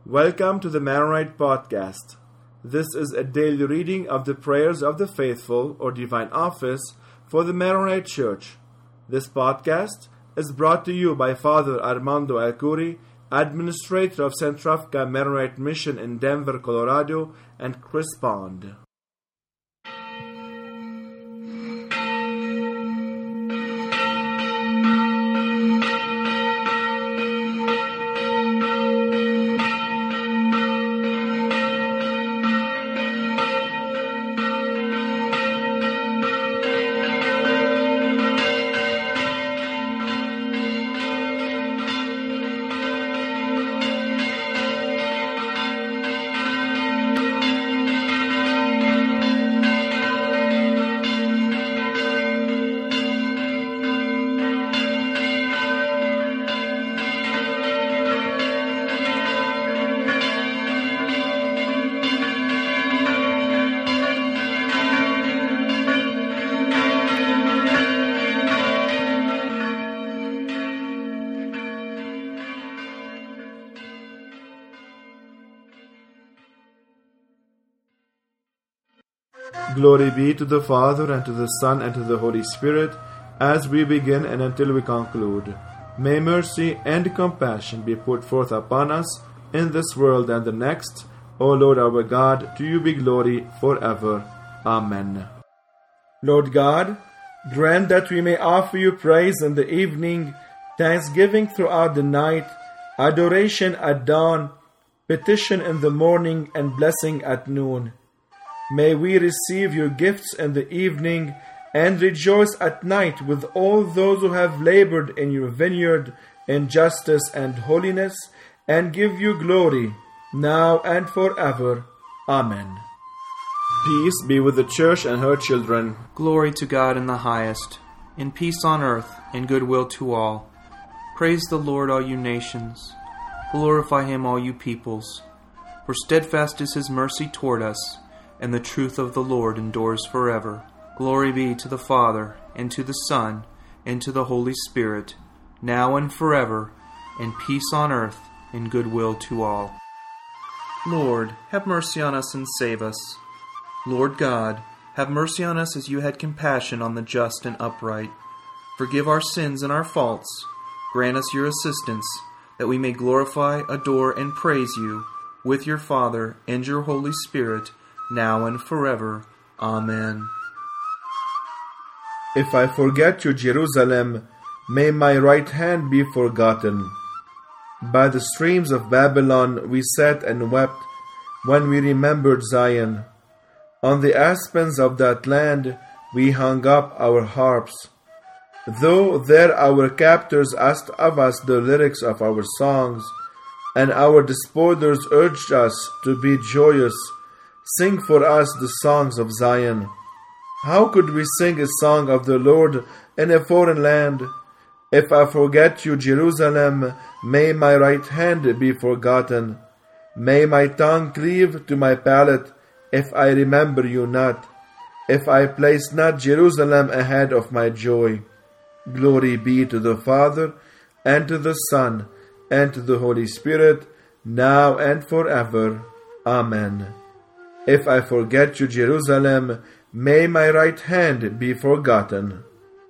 Welcome to the Maronite Podcast. This is a daily reading of the prayers of the faithful or divine office for the Maronite Church. This podcast is brought to you by Father Armando Alcuri, Administrator of Centrafrica Maronite Mission in Denver, Colorado, and Chris Pond. Glory be to the Father, and to the Son, and to the Holy Spirit, as we begin and until we conclude. May mercy and compassion be put forth upon us in this world and the next. O Lord our God, to you be glory forever. Amen. Lord God, grant that we may offer you praise in the evening, thanksgiving throughout the night, adoration at dawn, petition in the morning, and blessing at noon. May we receive your gifts in the evening and rejoice at night with all those who have labored in your vineyard in justice and holiness, and give you glory now and forever. Amen. Peace be with the church and her children. Glory to God in the highest, and peace on earth, and goodwill to all. Praise the Lord, all you nations. Glorify him, all you peoples. For steadfast is his mercy toward us, and the truth of the Lord endures forever. Glory be to the Father, and to the Son, and to the Holy Spirit, now and forever, and peace on earth, and goodwill to all. Lord, have mercy on us and save us. Lord God, have mercy on us as you had compassion on the just and upright. Forgive our sins and our faults. Grant us your assistance, that we may glorify, adore, and praise you with your Father and your Holy Spirit, now and forever. Amen. If I forget you, Jerusalem, may my right hand be forgotten. By the streams of Babylon we sat and wept when we remembered Zion. On the aspens of that land we hung up our harps. Though there our captors asked of us the lyrics of our songs, and our despoilers urged us to be joyous, sing for us the songs of Zion. How could we sing a song of the Lord in a foreign land? If I forget you, Jerusalem, may my right hand be forgotten. May my tongue cleave to my palate if I remember you not, if I place not Jerusalem ahead of my joy. Glory be to the Father, and to the Son, and to the Holy Spirit, now and forever. Amen. If I forget you, Jerusalem, may my right hand be forgotten.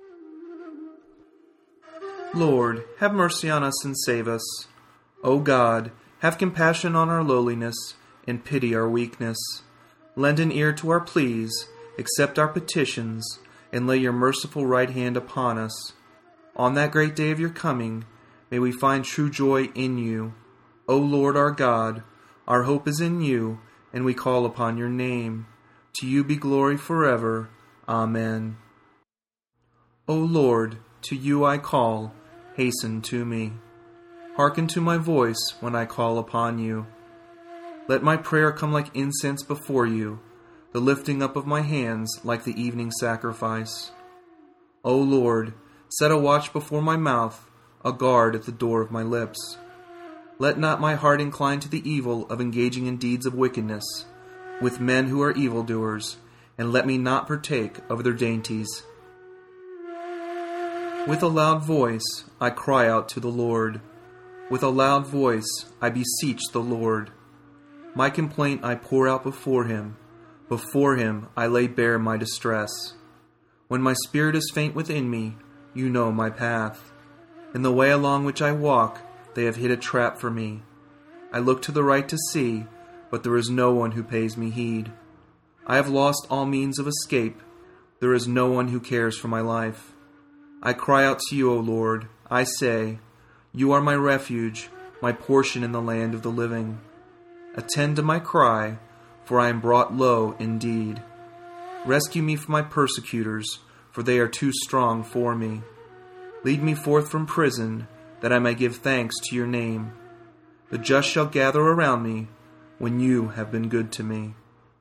Lord, have mercy on us and save us. O God, have compassion on our lowliness, and pity our weakness. Lend an ear to our pleas, accept our petitions, and lay your merciful right hand upon us. On that great day of your coming, may we find true joy in you. O Lord our God, our hope is in you, and we call upon your name. To you be glory forever. Amen. O Lord, to you I call, hasten to me. Hearken to my voice when I call upon you. Let my prayer come like incense before you, the lifting up of my hands like the evening sacrifice. O Lord, set a watch before my mouth, a guard at the door of my lips. Let not my heart incline to the evil of engaging in deeds of wickedness, with men who are evildoers, and let me not partake of their dainties. With a loud voice I cry out to the Lord. With a loud voice I beseech the Lord. My complaint I pour out before him. Before him I lay bare my distress. When my spirit is faint within me, you know my path. In the way along which I walk, they have hid a trap for me. I look to the right to see, but there is no one who pays me heed. I have lost all means of escape. There is no one who cares for my life. I cry out to you, O Lord. I say, you are my refuge, my portion in the land of the living. Attend to my cry, for I am brought low indeed. Rescue me from my persecutors, for they are too strong for me. Lead me forth from prison, that I may give thanks to your name. The just shall gather around me, when you have been good to me.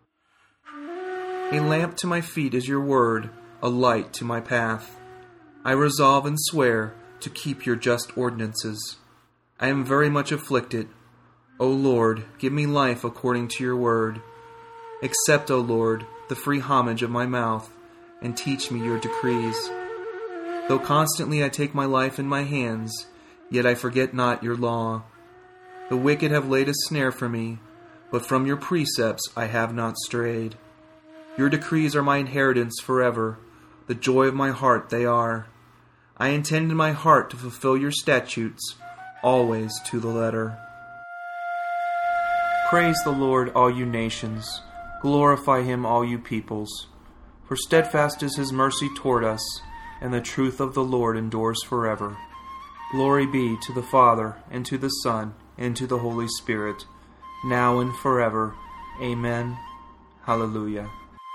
A lamp to my feet is your word, a light to my path. I resolve and swear to keep your just ordinances. I am very much afflicted. O Lord, give me life according to your word. Accept, O Lord, the free homage of my mouth, and teach me your decrees. Though constantly I take my life in my hands, yet I forget not your law. The wicked have laid a snare for me, but from your precepts I have not strayed. Your decrees are my inheritance forever, the joy of my heart they are. I intend in my heart to fulfill your statutes, always to the letter. Praise the Lord, all you nations. Glorify him, all you peoples. For steadfast is his mercy toward us, and the truth of the Lord endures forever. Glory be to the Father, and to the Son, and to the Holy Spirit, now and forever. Amen. Hallelujah.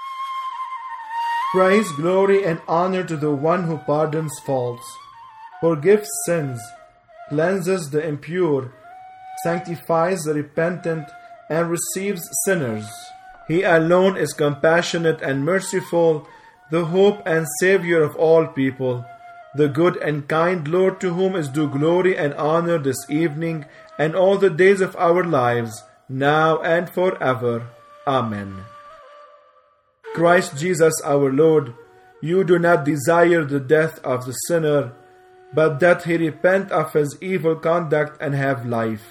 Praise, glory, and honor to the one who pardons faults, forgives sins, cleanses the impure, sanctifies the repentant, and receives sinners. He alone is compassionate and merciful, the hope and Savior of all people, the good and kind Lord, to whom is due glory and honor this evening and all the days of our lives, now and forever. Amen. Christ Jesus our Lord, you do not desire the death of the sinner, but that he repent of his evil conduct and have life.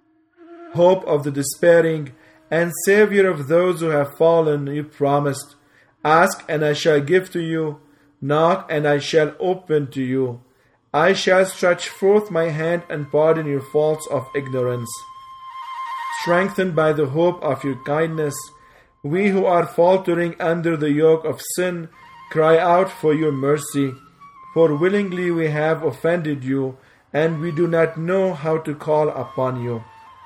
Hope of the despairing, and Savior of those who have fallen, you promised, ask and I shall give to you, knock and I shall open to you. I shall stretch forth my hand and pardon your faults of ignorance. Strengthened by the hope of your kindness, we who are faltering under the yoke of sin cry out for your mercy, for willingly we have offended you, and we do not know how to call upon you.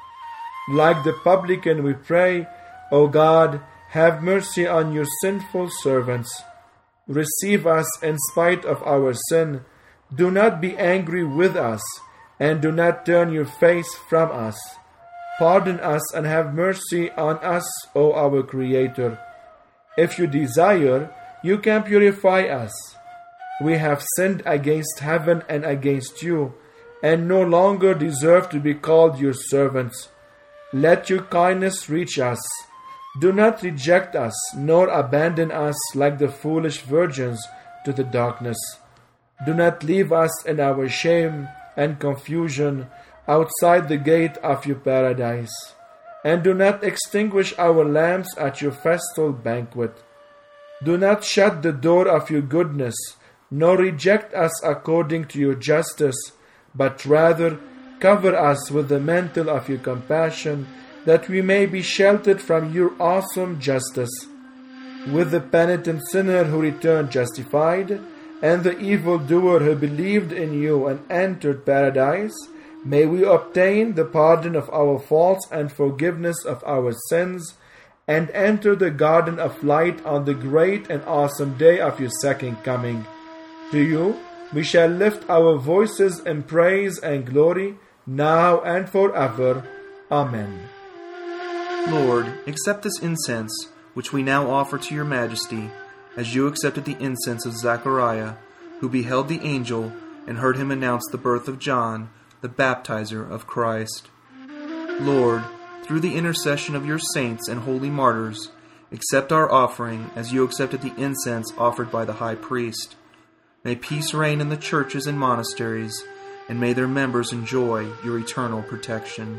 Like the publican we pray, O God, have mercy on your sinful servants. Receive us in spite of our sin. Do not be angry with us, and do not turn your face from us. Pardon us and have mercy on us, O our Creator. If you desire, you can purify us. We have sinned against heaven and against you, and no longer deserve to be called your servants. Let your kindness reach us. Do not reject us, nor abandon us like the foolish virgins to the darkness. Do not leave us in our shame and confusion outside the gate of your paradise, and do not extinguish our lamps at your festal banquet. Do not shut the door of your goodness, nor reject us according to your justice, but rather cover us with the mantle of your compassion, that we may be sheltered from your awesome justice. With the penitent sinner who returned justified, and the evildoer who believed in you and entered paradise, may we obtain the pardon of our faults and forgiveness of our sins, and enter the garden of light on the great and awesome day of your second coming. To you we shall lift our voices in praise and glory, now and forever. Amen. Lord, accept this incense, which we now offer to your majesty, as you accepted the incense of Zechariah, who beheld the angel and heard him announce the birth of John, the baptizer of Christ. Lord, through the intercession of your saints and holy martyrs, accept our offering as you accepted the incense offered by the high priest. May peace reign in the churches and monasteries, and may their members enjoy your eternal protection.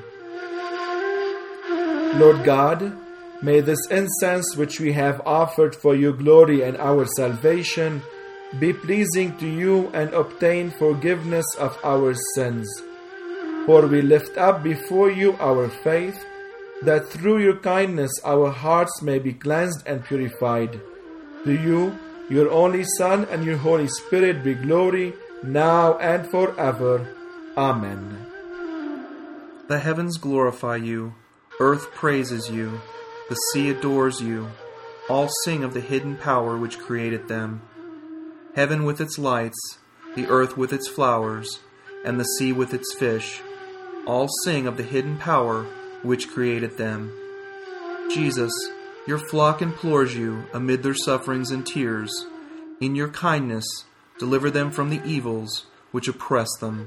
Lord God, may this incense which we have offered for your glory and our salvation be pleasing to you and obtain forgiveness of our sins. For we lift up before you our faith, that through your kindness our hearts may be cleansed and purified. To you, your only Son, and your Holy Spirit be glory, now and forever. Amen. The heavens glorify you, earth praises you, the sea adores you. All sing of the hidden power which created them. Heaven with its lights, the earth with its flowers, and the sea with its fish, all sing of the hidden power which created them. Jesus, your flock implores you amid their sufferings and tears. In your kindness, deliver them from the evils which oppress them.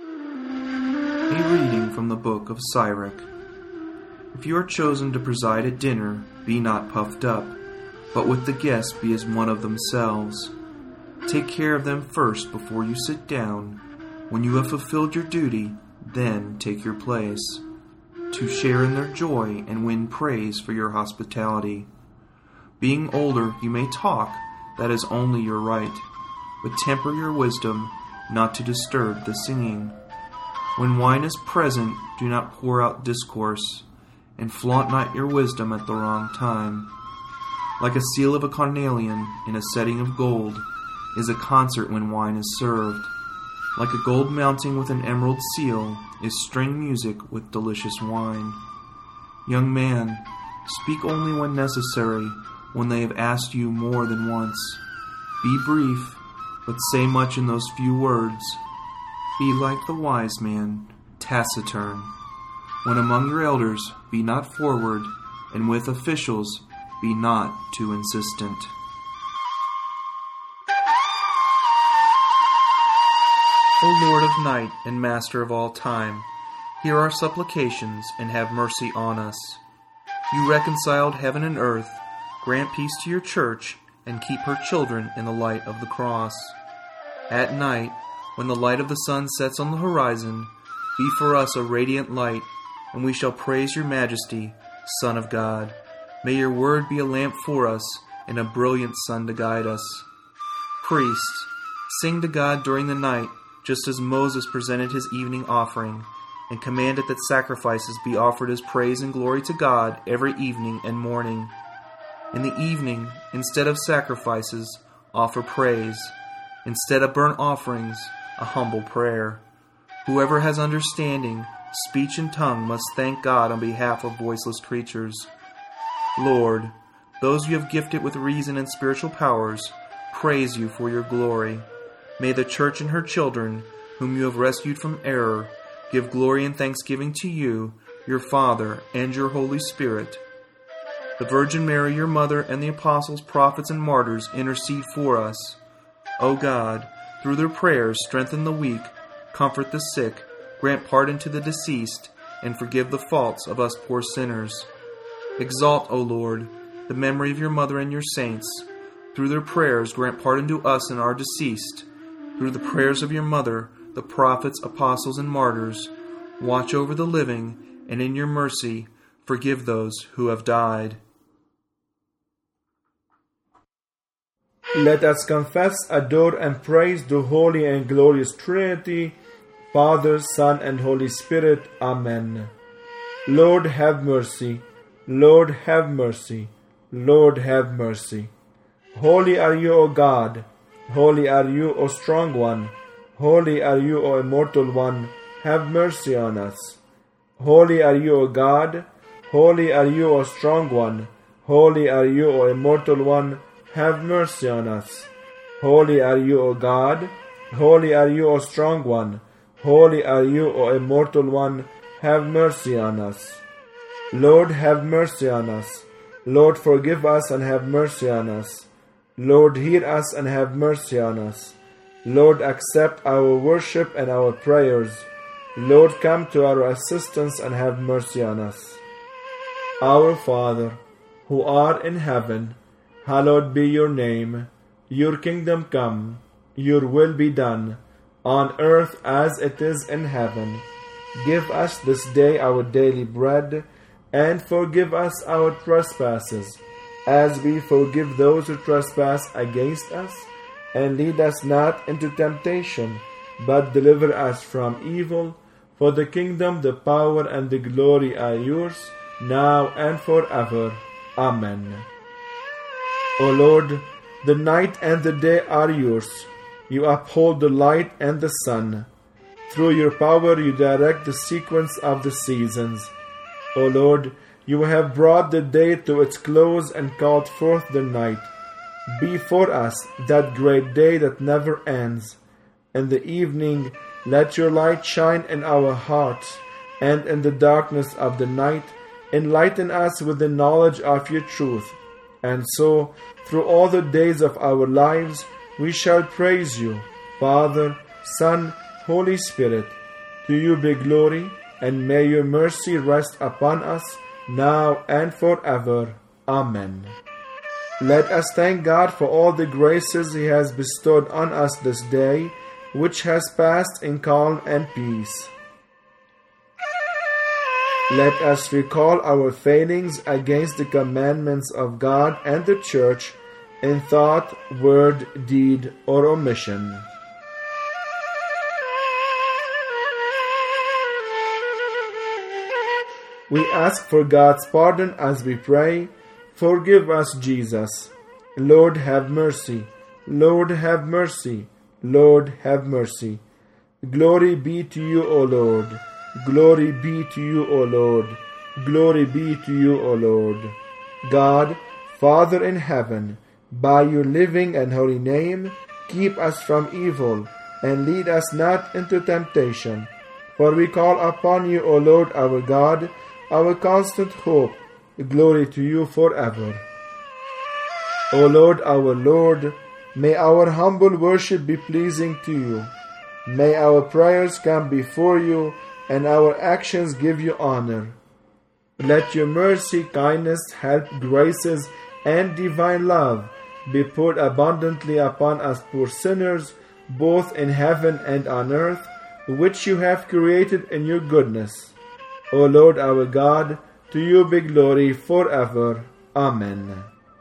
A reading from the book of Sirach. If you are chosen to preside at dinner, be not puffed up, but with the guests be as one of themselves. Take care of them first before you sit down. When you have fulfilled your duty, then take your place, to share in their joy and win praise for your hospitality. Being older, you may talk, that is only your right, but temper your wisdom, not to disturb the singing. When wine is present, do not pour out discourse, and flaunt not your wisdom at the wrong time. Like a seal of a carnelian in a setting of gold is a concert when wine is served. Like a gold mounting with an emerald seal is string music with delicious wine. Young man, speak only when necessary, when they have asked you more than once. Be brief, but say much in those few words. Be like the wise man, taciturn. When among your elders, be not forward, and with officials, be not too insistent. O Lord of night and Master of all time, hear our supplications and have mercy on us. You reconciled heaven and earth, grant peace to your church, and keep her children in the light of the cross. At night, when the light of the sun sets on the horizon, be for us a radiant light, and we shall praise your majesty, Son of God. May your word be a lamp for us and a brilliant sun to guide us. Priests, sing to God during the night, just as Moses presented his evening offering, and commanded that sacrifices be offered as praise and glory to God every evening and morning. In the evening, instead of sacrifices, offer praise. Instead of burnt offerings, a humble prayer. Whoever has understanding, speech and tongue must thank God on behalf of voiceless creatures. Lord, those you have gifted with reason and spiritual powers, praise you for your glory. May the church and her children, whom you have rescued from error, give glory and thanksgiving to you, your Father, and your Holy Spirit. The Virgin Mary, your mother, and the apostles, prophets, and martyrs intercede for us. O God, through their prayers strengthen the weak, comfort the sick, grant pardon to the deceased, and forgive the faults of us poor sinners. Exalt, O Lord, the memory of your mother and your saints. Through their prayers grant pardon to us and our deceased. Through the prayers of your mother, the prophets, apostles, and martyrs, watch over the living, and in your mercy forgive those who have died. Let us confess, adore, and praise the Holy and Glorious Trinity, Father, Son, and Holy Spirit. Amen. Lord, have mercy. Lord, have mercy. Lord, have mercy. Holy are you, O God. Holy are you, O Strong One. Holy are you, O Immortal One. Have mercy on us. Holy are you, O God. Holy are you, O Strong One. Holy are you, O Immortal One. Have mercy on us. Holy are you, O God. Holy are you, O Strong One. Holy are you, O Immortal One. Have mercy on us. Lord, have mercy on us. Lord, forgive us and have mercy on us. Lord, hear us and have mercy on us. Lord, accept our worship and our prayers. Lord, come to our assistance and have mercy on us. Our Father, who art in heaven, hallowed be your name. Your kingdom come, your will be done, on earth as it is in heaven. Give us this day our daily bread, and forgive us our trespasses, as we forgive those who trespass against us. And lead us not into temptation, but deliver us from evil. For the kingdom, the power, and the glory are yours, now and forever. Amen. O Lord, the night and the day are yours. You uphold the light and the sun. Through your power you direct the sequence of the seasons. O Lord, you have brought the day to its close and called forth the night. Be for us that great day that never ends. In the evening, let your light shine in our hearts, and in the darkness of the night, enlighten us with the knowledge of your truth. And so, through all the days of our lives, we shall praise you, Father, Son, Holy Spirit. To you be glory, and may your mercy rest upon us, now and forever. Amen. Let us thank God for all the graces He has bestowed on us this day, which has passed in calm and peace. Let us recall our failings against the commandments of God and the Church in thought, word, deed, or omission. We ask for God's pardon as we pray. Forgive us, Jesus. Lord, have mercy. Lord, have mercy. Lord, have mercy. Glory be to you, O Lord. Glory be to you, O Lord. Glory be to you, O Lord. God, Father in heaven, by your living and holy name, keep us from evil, and lead us not into temptation. For we call upon you, O Lord our God, our constant hope. Glory to you forever. O Lord our Lord, may our humble worship be pleasing to you. May our prayers come before you, and our actions give you honor. Let your mercy, kindness, help, graces, and divine love be poured abundantly upon us poor sinners, both in heaven and on earth, which you have created in your goodness. O Lord our God, to you be glory forever. Amen.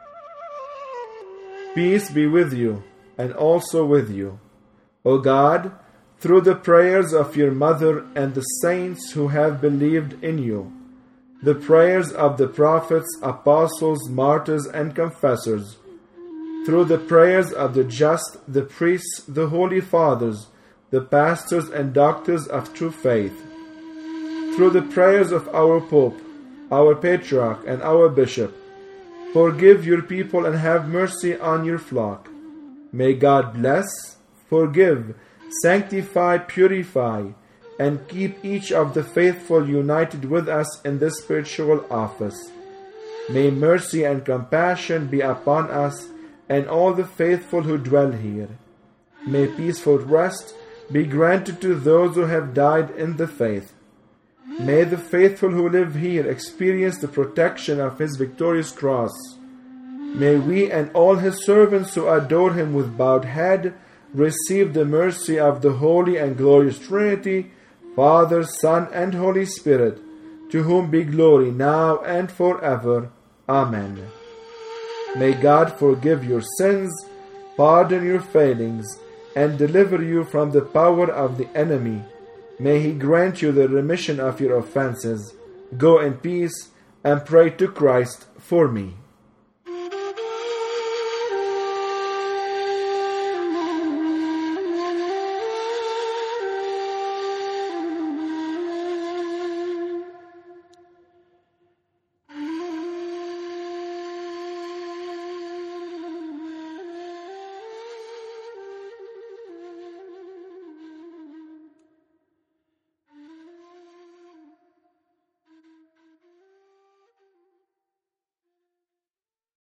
Peace be with you, and also with you. O God, through the prayers of your mother and the saints who have believed in you, the prayers of the prophets, apostles, martyrs, and confessors, through the prayers of the just, the priests, the holy fathers, the pastors and doctors of true faith, through the prayers of our Pope, our Patriarch, and our Bishop, forgive your people and have mercy on your flock. May God bless, forgive, sanctify, purify, and keep each of the faithful united with us in this spiritual office. May mercy and compassion be upon us and all the faithful who dwell here. May peaceful rest be granted to those who have died in the faith. May the faithful who live here experience the protection of His victorious cross. May we and all His servants who adore Him with bowed head receive the mercy of the Holy and Glorious Trinity, Father, Son, and Holy Spirit, to whom be glory now and forever. Amen. May God forgive your sins, pardon your failings, and deliver you from the power of the enemy. May He grant you the remission of your offenses. Go in peace and pray to Christ for me.